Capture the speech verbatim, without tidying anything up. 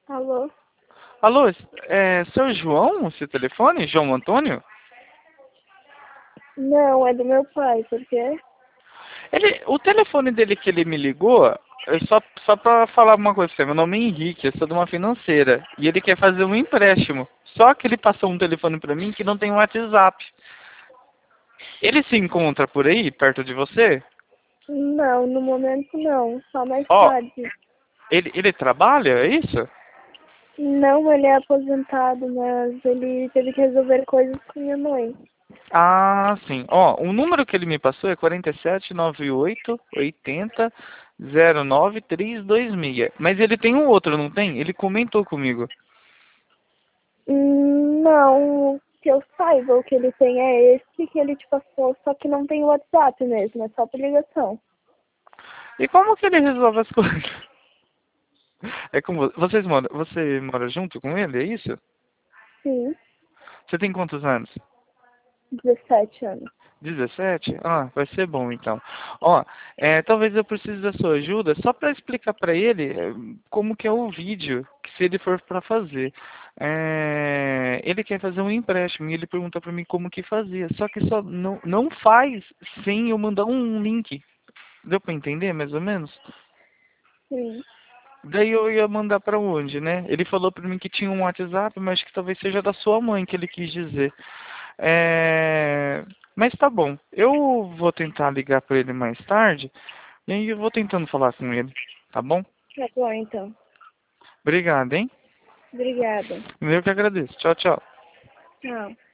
Alô? Alô, é seu João, esse telefone? João Antônio? Não, é do meu pai, por quê? Ele, o telefone dele que ele me ligou, é só, só pra falar uma coisa pra você, meu nome é Henrique, eu sou de uma financeira, e ele quer fazer um empréstimo. Só que ele passou um telefone pra mim que não tem WhatsApp. Ele se encontra por aí, perto de você? Não, no momento não, só mais Ó, tarde. ele, ele trabalha, é isso? Não, ele é aposentado, mas ele teve que resolver coisas com minha mãe. Ah, sim. Ó, o número que ele me passou é quatro sete nove oito oito zero zero nove três dois seis. Mas ele tem um outro, não tem? Ele comentou comigo. Hum, Não, que eu saiba, o que ele tem é esse que ele te passou, só que não tem WhatsApp mesmo, é só por ligação. E como que ele resolve as coisas? É como vocês moram, você mora junto com ele, é isso? Sim, Você tem quantos anos? dezessete anos. Dezessete. Ah, vai ser bom então. Ó, é, talvez eu precise da sua ajuda só para explicar para ele é, como que é o vídeo, que se ele for para fazer. É, ele quer fazer um empréstimo e ele pergunta para mim como que fazia. Só que só não, não faz sem eu mandar um link. Deu para entender mais ou menos? Sim. Daí eu ia mandar para onde, né? Ele falou para mim que tinha um WhatsApp, mas que talvez seja da sua mãe que ele quis dizer. É... Mas tá bom. Eu vou tentar ligar para ele mais tarde e aí eu vou tentando falar com ele. Tá bom? Tá bom, então. Obrigado, hein? Obrigada. Eu que agradeço. Tchau, tchau. Tchau.